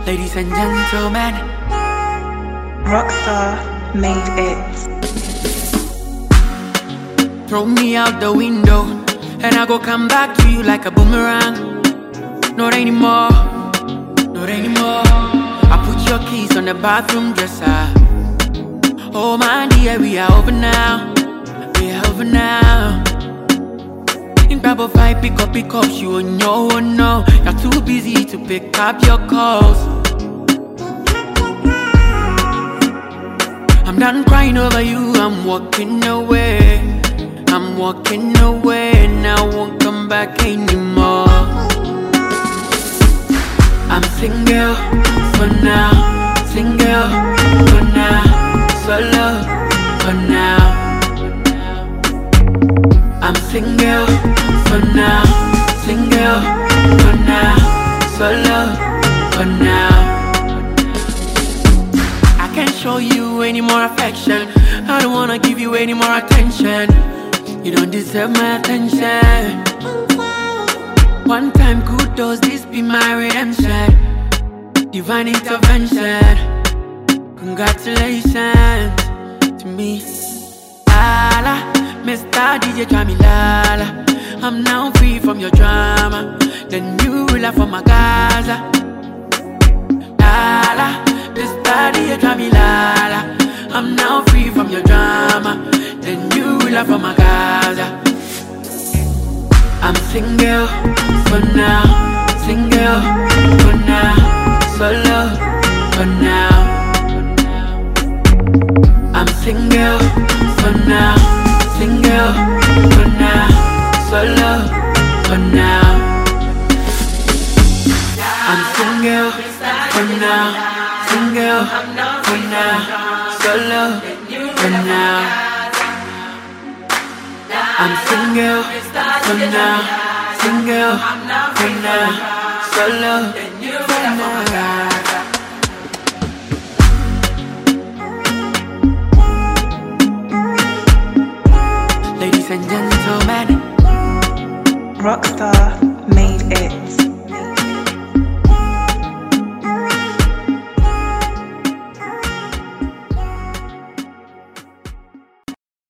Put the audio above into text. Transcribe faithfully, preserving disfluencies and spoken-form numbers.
Ladies and gentlemen, Rockstar made it. throw me out the window, and I go come back to you like a boomerang. Not anymore, not anymore. I put your keys on the bathroom dresser. Oh my dear, we are over now, we are over now. In grab a five, pick up, pick up, you on your own, no. You're too busy to pick up your calls. I'm done crying over you, I'm walking away. I'm walking away, and I won't come back anymore. I'm single for now, single for now, solo for now. I'm single for now, single for now, solo for now. I can't show you any more affection. I don't wanna give you any more attention. You don't deserve my attention. One time kudos, this be my redemption. Divine intervention. Congratulations to me. Lala, Mister D J Jamilala. I'm now free from your drama. The new ruler for my Gaza. Lala, Mister D J Jamilala. I'm now free from your drama. The new ruler for my Gaza. I'm single for now, single for now, solo for now. I'm single for now, single for now, solo for now. I'm single for now, single for now, solo for now. I'm single for now, single for now, solo for now. Ladies and gentlemen, Rockstar made it.